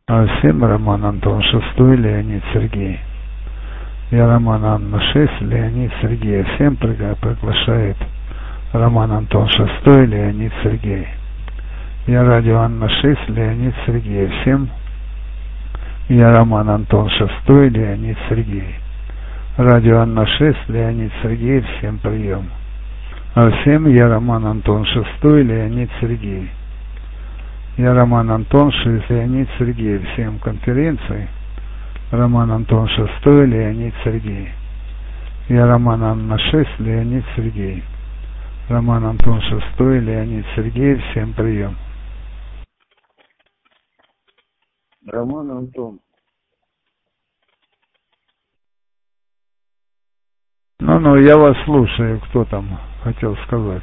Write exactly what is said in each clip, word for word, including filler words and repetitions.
Всем Роман Антон шестой, Леонид Сергей. Я Роман Анна шесть, Леонид Сергей. Всем приглашает Роман Антон шестой, Леонид Сергей. Я радио Анна шесть, Леонид Сергей. Всем я Роман Антон шестой, Леонид Сергей. Радио Анна шесть, Леонид Сергей. Всем прием. А всем я Роман Антон шестой, Леонид Сергей. Я Роман Антон шесть, Леонид Сергей. Всем конференции. Роман Антон шестой, Леонид Сергей. Я Роман Анна шесть, Леонид Сергей. Роман Антон шестой, Леонид Сергей. Всем прием. Роман Антон. Ну-ну, я вас слушаю. Кто там хотел сказать?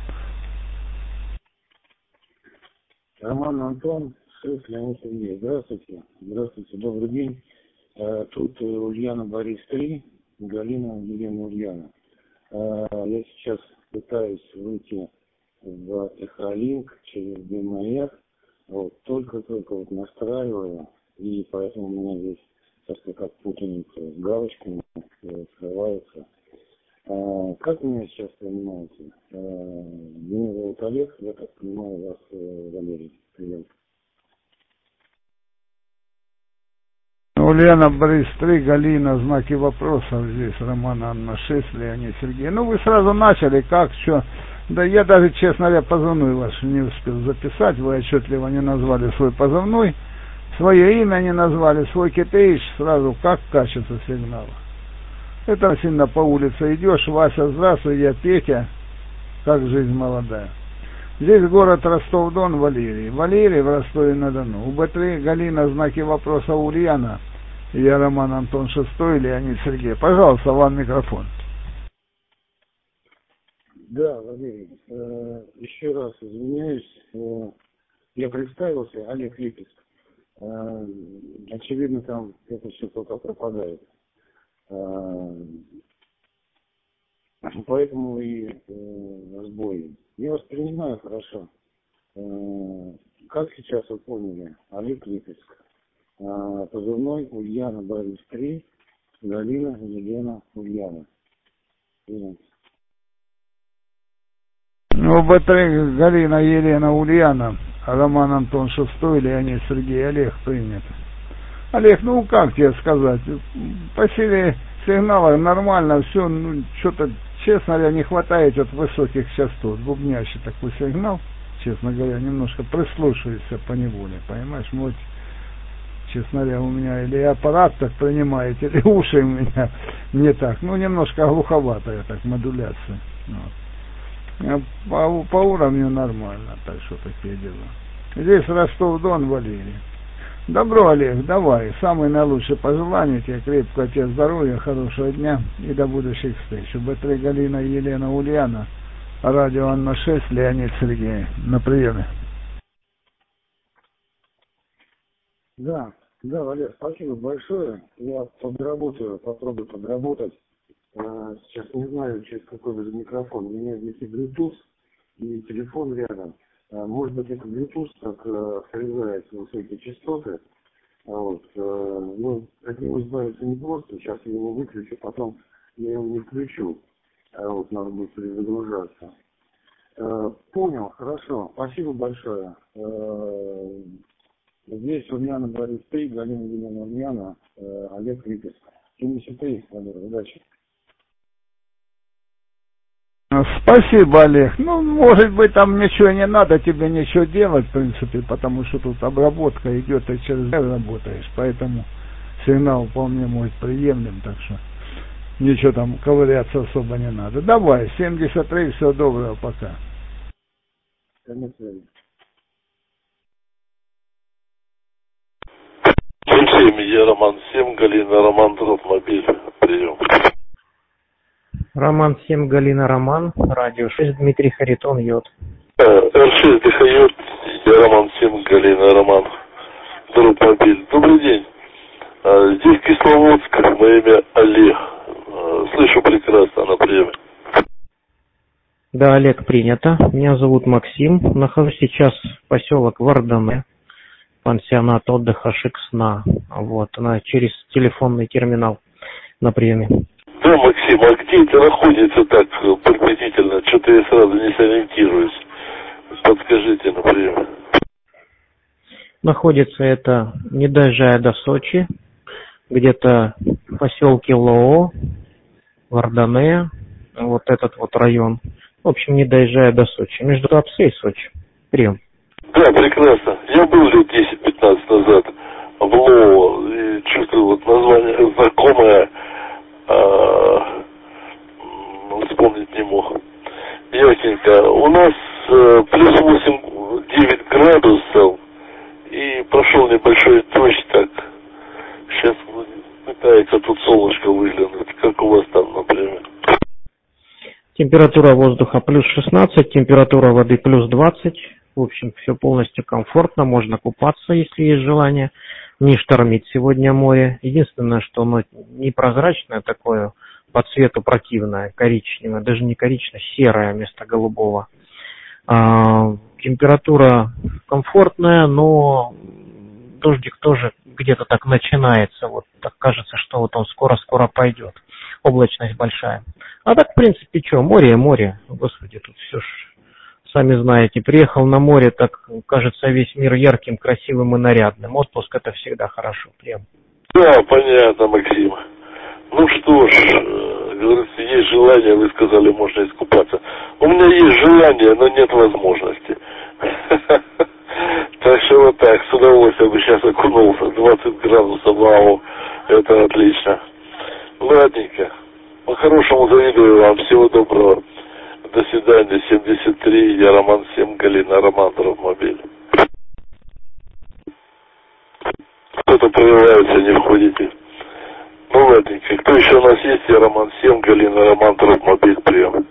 Роман Антон, шесть, Леонид Сергей. Здравствуйте. Здравствуйте, добрый день. Тут Ульяна Борис три, Галина Елена Ульяна. Я сейчас пытаюсь выйти в Эхолинк через ДМР. Вот, только-только вот настраиваю, и поэтому у меня здесь как-то как путаница с галочками скрывается. А, как вы меня сейчас понимаете? А, меня зовут Олег, я так понимаю вас, Валерий. Привет. Ульяна Борис три, Галина, знаки вопросов, здесь Роман Анна шесть, Леонид Сергей. Ну вы сразу начали, как, что? Да я даже, честно говоря, позывной ваш не успел записать, вы отчетливо не назвали свой позывной, свое имя не назвали, свой кипиш, сразу как качество сигнала. Это сильно по улице идешь, Вася, здравствуй, я Петя, как жизнь молодая. Здесь город Ростов-Дон, Валерий. Валерий в Ростове-на-Дону. У Б три Галина, знаки вопроса Ульяна. Я Роман Антон шестой, Леонид Сергей. Пожалуйста, вам микрофон. Да, Валерий, э, еще раз извиняюсь. Э, я представился, Олег Липецк. Э, очевидно, там это все только пропадает. Э, поэтому и э, сбои. Я вас принимаю хорошо. Э, как сейчас вы поняли, Олег Липецк. Э, позывной Ульяна Борис три, Галина Елена Ульяна. Привет. Ну, Б три Галина Елена Ульяна, Роман Антон шестой, Леонид Сергей. Олег принято. Олег, ну как тебе сказать, по силе сигнала нормально, все, ну, что-то, честно говоря, не хватает от высоких частот, бубнящий такой сигнал, честно говоря, немножко прислушивайся по неволе, понимаешь, может, честно говоря, у меня или аппарат так принимает, или уши у меня не так, ну, немножко глуховатая так модуляция, вот. По, по уровню нормально, так что такие дела. Здесь Ростов-Дон, Валерий. Добро, Олег, давай. Самые наилучшие пожелания тебе, крепкого тебе здоровья, хорошего дня и до будущих встреч. Б три Галина Елена Ульяна, радио Анна шесть, Леонид Сергей. На приеме. Да, да, Валер, спасибо большое. Я подработаю, попробую подработать. А, сейчас не знаю, через какой же микрофон. У меня здесь и Bluetooth, и телефон рядом. А, может быть, это Bluetooth так а, срезает высокие частоты. А вот, а, ну, от него избавиться не просто. Сейчас я его выключу, потом я его не включу. А вот, надо будет перезагружаться. А, понял, хорошо. Спасибо большое. А, здесь Ульяна Борис три, Галина Елена Ульяна, а, Олег Липецк. семьдесят три, Валер, удачи. Спасибо, Олег. Ну, может быть, там ничего не надо тебе ничего делать, в принципе, потому что тут обработка идет, и через работаешь, поэтому сигнал вполне может приемлем, так что ничего там ковыряться особо не надо. Давай, семьдесят три, всего доброго, пока. семь семь, я Роман семь, Галина Роман, Тропмобиль, прием. Роман семь, Галина Роман, радио шесть, Дмитрий Харитон, Йод. Р шесть, Дыхает, я Роман семь, Галина Роман, Тропмобиль. Добрый день. Здесь Кисловодск, мое имя Олег. Слышу прекрасно, на приеме. Да, Олег, принято. Меня зовут Максим. Нахожусь сейчас в поселок Вардане. пансионат отдыха Шиксна. Вот, она через телефонный терминал на приеме. Да, Максим, а где это находится так приблизительно? Что-то я сразу не сориентируюсь. Подскажите, например. Находится это, не доезжая до Сочи, где-то в поселке Лоо, Вардане, вот этот вот район. В общем, не доезжая до Сочи. Между Туапсе и Сочи. Прием. Да, прекрасно. Я был лет десять-пятнадцать назад в Лоо и чувствую вот название знакомое, а, вспомнить не мог. Ясненько. У нас э, плюс восемь-девять градусов и прошел небольшой дождь, так. Сейчас пытается тут солнышко выглянуть. Как у вас там, например? Температура воздуха плюс шестнадцать, температура воды плюс двадцать. В общем, все полностью комфортно, можно купаться, если есть желание. Не штормит сегодня море. Единственное, что оно непрозрачное такое, по цвету противное, коричневое, даже не коричневое, серое вместо голубого. А, температура комфортная, но дождик тоже где-то так начинается. Вот так кажется, что вот он скоро-скоро пойдет. Облачность большая. А так, в принципе, что, море, море. Господи, тут все ж, сами знаете, приехал на море, так кажется весь мир ярким, красивым и нарядным. Отпуск — это всегда хорошо. Прям. Да, понятно, Максим. Ну что ж, э, говорится, есть желание, вы сказали, можно искупаться. У меня есть желание, но нет возможности. Так что вот так, с удовольствием бы сейчас окунулся. двадцать градусов, вау, это отлично. Ладненько. По-хорошему завидую вам. Всего доброго. До свидания. семьдесят три. Я Роман семь. Галина. Роман Дробмобиль. Кто-то прерывается, не входите. Ну ладненько. Кто еще у нас есть? Я Роман семь. Галина. Роман Дробмобиль. Прием.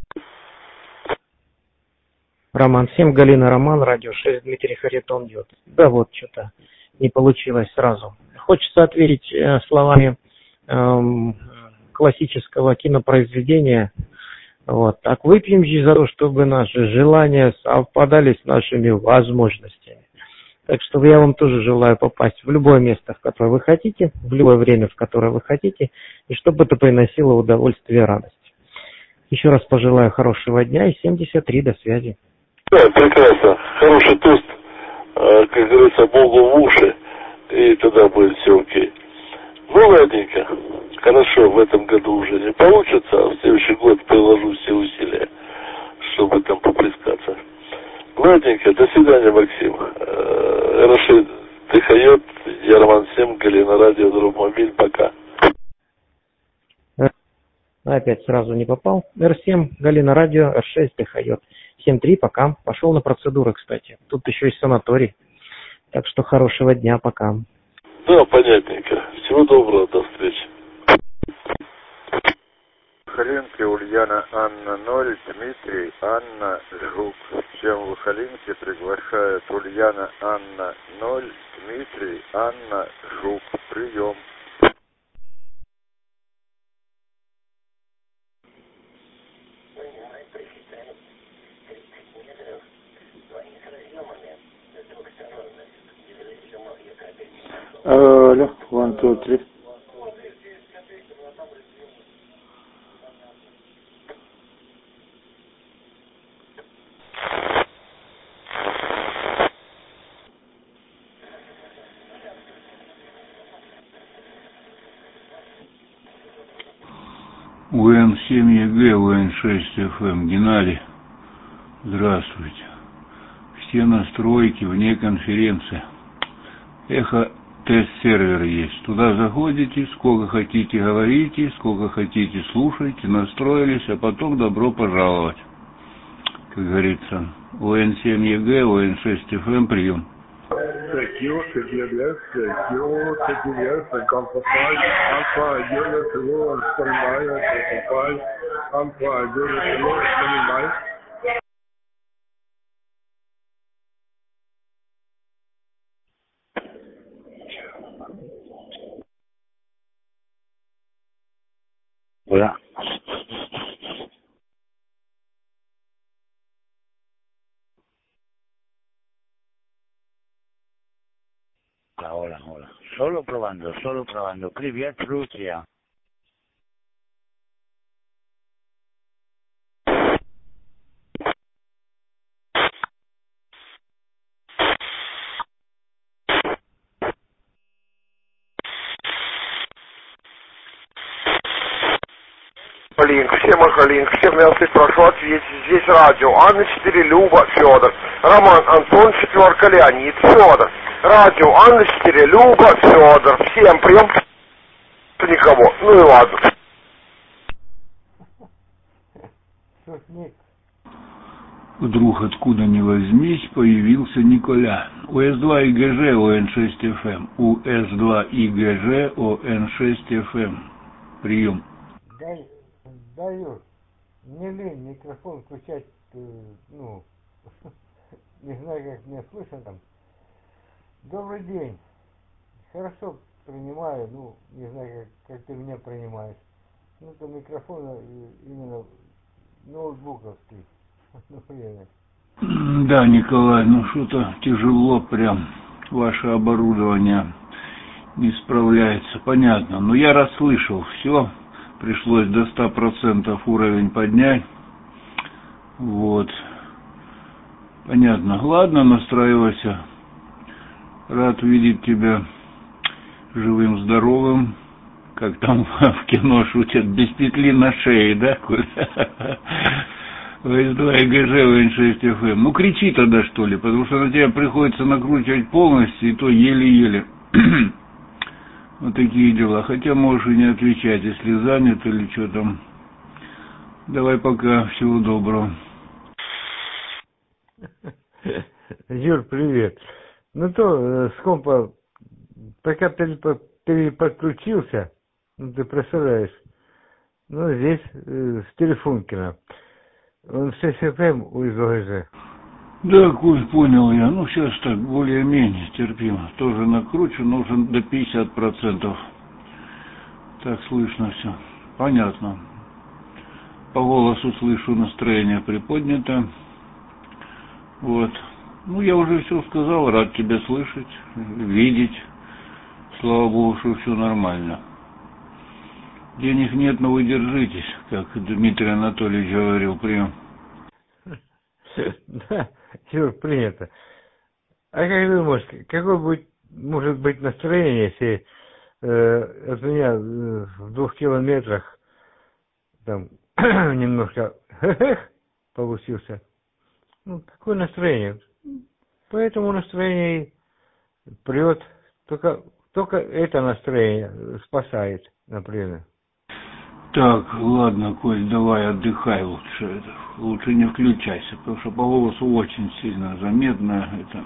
Роман семь, Галина Роман, радио шесть, Дмитрий Харитон идет. Да вот, что-то не получилось сразу. Хочется ответить э, словами эм, классического кинопроизведения. Вот. Так выпьем же за то, чтобы наши желания совпадали с нашими возможностями. Так что я вам тоже желаю попасть в любое место, в которое вы хотите, в любое время, в которое вы хотите, и чтобы это приносило удовольствие и радость. Еще раз пожелаю хорошего дня и семьдесят три, до связи. Да, прекрасно. Хороший тост, как говорится, Богу в уши, и тогда будет все окей. Ну, ладненько. Хорошо, в этом году уже не получится, а в следующий год приложу все усилия, чтобы там поплескаться. Ладненько, до свидания, Максим. Рашид Дыхает, я Роман семь, Галина, радио Дробмобиль, пока. Опять сразу не попал. эр семь, Галина, радио, эр шесть, Дыхает. семь три, пока. Пошел на процедуры, кстати. Тут еще есть санаторий. Так что хорошего дня, пока. Да, понятненько. Всего доброго, до встречи. Халинки, Ульяна, Анна ноль, Дмитрий, Анна, Жук. Чем в Халинке приглашает Ульяна, Анна ноль, Дмитрий, Анна, Жук. Прием. Алло, one, two, three. У эн семь ЕГЭ, У эн шесть эф эм. Геннадий, здравствуйте. Все настройки вне конференции. Эхо тест-сервер есть. Туда заходите, сколько хотите говорите, сколько хотите слушайте, настроились, а потом добро пожаловать. Как говорится, У эн семь ЕГЭ, У эн шесть эф эм, прием. Secure, secure, secure, secure, compromise, alpha, unit, low, standby, compromise, alpha, unit, low, standby. Да. hola, hola, hola. Solo probando, solo probando. Привет, Rusia. Линк, всем Линк, всем милости прошу ответить. Здесь радио Анна четыре, Люба, Федор, Роман, Антон, четверка, Леонид, Федор. Радио Анна четыре, Люба, Федор. Всем прием. Никого. Ну и ладно. Вдруг откуда ни возьмись появился Николя. У эс два и гэ жэ о эн шесть эф эм. У эс два и гэ жэ о эн шесть эф эм. Прием. Дай, даю. Не лень микрофон включать, ну, не знаю, как меня слышно там. Добрый день. Хорошо принимаю, ну, не знаю, как, как ты меня принимаешь. Ну, то микрофон именно ноутбуковский. Например. Да, Николай, ну что-то тяжело прям. Ваше оборудование не справляется. Понятно. Но я расслышал все. Пришлось до ста процентов уровень поднять. Вот. Понятно. Ладно, настраивайся. Рад видеть тебя живым, здоровым. Как там в кино шутят, без петли на шее, да? у эс два и гэ жэ о эн шесть эф эм. Ну кричи тогда, что ли, потому что на тебя приходится накручивать полностью, и то еле-еле. Вот такие дела. Хотя можешь и не отвечать, если занят или что там. Давай пока, всего доброго. Юр, привет. Ну то, с компа, пока переподключился, ну ты представляешь, ну здесь э, с телефонкина. Он шесть эф эм у эс два гэ жэ. Да, Коль, понял я. Ну, сейчас так, более-менее терпимо. Тоже накручу, нужен до пятидесяти процентов. Так слышно все. Понятно. По голосу слышу, настроение приподнято. Вот. Ну, я уже все сказал, рад тебя слышать, видеть. Слава Богу, что все нормально. Денег нет, но вы держитесь, как Дмитрий Анатольевич говорил, прием. Да, Юр, принято. А как думаешь, какое будет, может быть настроение, если э, от меня э, в двух километрах там немножко получился? Ну, какое настроение? Поэтому настроение прет. Только, только это настроение спасает, например. Так, ладно, Коль, давай отдыхай лучше. Лучше не включайся, потому что по голосу очень сильно заметно это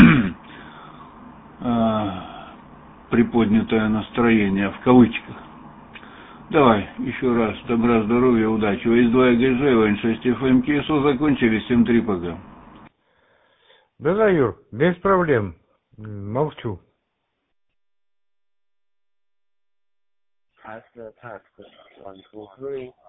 а, приподнятое настроение в кавычках. Давай, еще раз, добра, здоровья, удачи. у эс два и гэ жэ, о эн шесть эф эм, ка эс о закончили, семь три пока. Да-да, Юр, без проблем. Молчу. After task one two three